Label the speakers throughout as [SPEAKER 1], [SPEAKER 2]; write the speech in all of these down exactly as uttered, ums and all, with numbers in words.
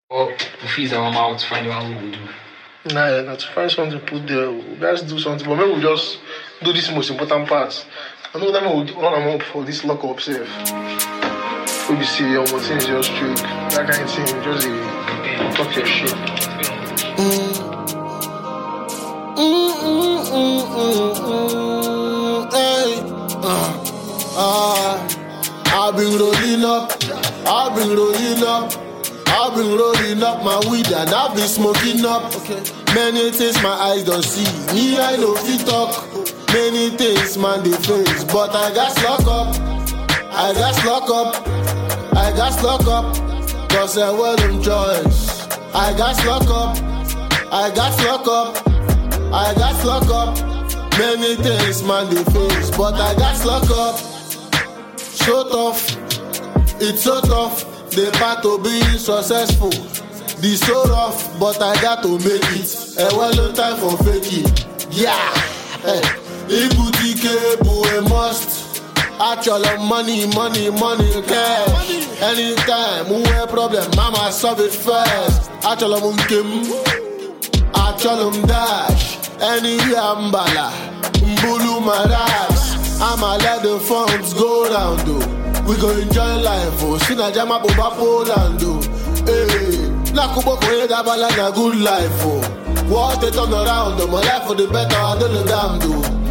[SPEAKER 1] Or to freeze our mouth, find out what we do.
[SPEAKER 2] Nah, yeah, to find something to put there. We guys do something, but maybe we just do this most important part. I know that we will run amount for this lock up safe. We be see your things just trick. That kind of thing, just uh, talk your shit.
[SPEAKER 3] Mm. Mm, mm, mm, mm, mm, hey. uh, uh, I've been rolling up, I've been rolling up, I've been rolling up my weed and I've been smoking up. Okay. Many things my eyes don't see, me I know fit talk. Many things man they face, but I got lock up, I got lock up, I got lock up, cause I wear them choice. I got lock up, I got lock up, I got lock up. Many things man they face, but I got lock up. So tough, it's so tough. The path to being successful. The so rough, but I got to make it. A well no time for fake it. Yeah. Hey. Ibutike bu a must. Actual money, money, money, cash. Anytime, who a problem, mama solve it first. Actual munkim, actual dash. Any ambala, mbulu my raps. I'ma let the funds go round, though. We go enjoy life, oh. Sina jama boba Poland, oh. Hey, Nakubo Koyeda Balana, good life, oh. What they turn around, oh. My life for the better, I don't know damn, though.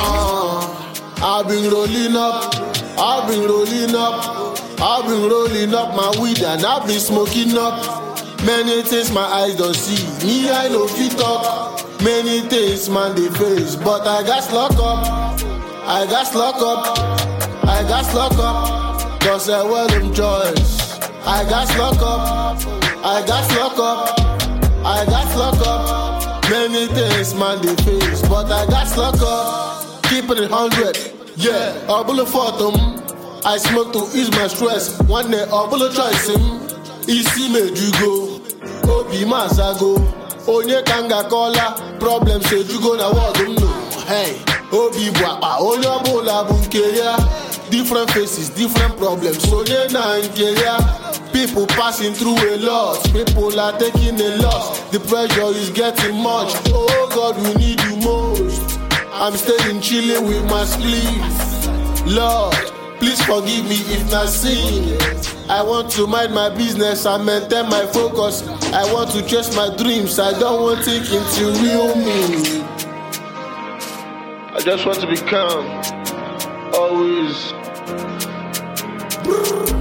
[SPEAKER 3] Ah, I've been rolling up, I've been rolling up, I've been rolling up my weed and I've been smoking up. Many things my eyes don't see, me I know fit talk. Many things man they face, but I got lock up, I got lock up, I got lock up, cause I wear them choice. I got lock up, I got lock up, I got lock up. Many things man they face, but I got lock up. Keep it a hundred, yeah. I'll bullet for them. I smoke to ease my stress. One day I'll bullet choice him. Easy made you go. Obi Masago. Onye kanga kola. Problem said you go na what them know. Hey, Obi Bwapa. Onye bola bunkeya. Different faces, different problems. Onye na inkeya. People passing through a lot. People are taking a loss. The pressure is getting much. Oh God, we need you most. I'm staying chilling with my sleeves. Lord, please forgive me if not sin. I want to mind my business and maintain my focus. I want to chase my dreams. I don't want to think into real me. I just want to be calm. Always.